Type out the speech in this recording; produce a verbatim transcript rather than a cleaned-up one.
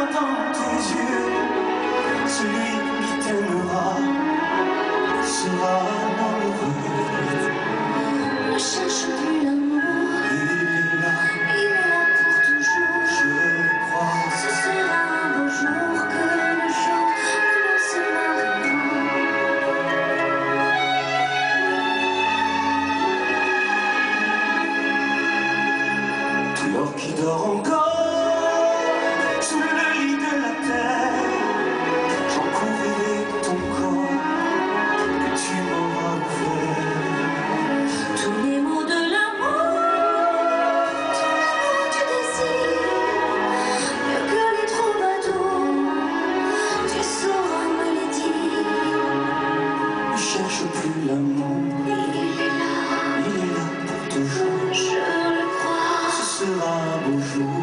verras dans tes yeux, celui qui t'aimera sera amoureux. Ne cherche plus l'amour, Il est là, il est là pour toujours. je le crois. Ce sera un beau jour que le jour où l'on se mariera. Tout l'or qui dort encore sous le lit de la terre, j'en couvrirai ton corps que tu m'auras offert. Tous les mots de l'amour, tous les mots du désir, mieux que les troubadours, tu sauras me les dire. Ne cherche plus l'amour, Il est là, il est là pour toujours. je le crois. Ce sera un beau jour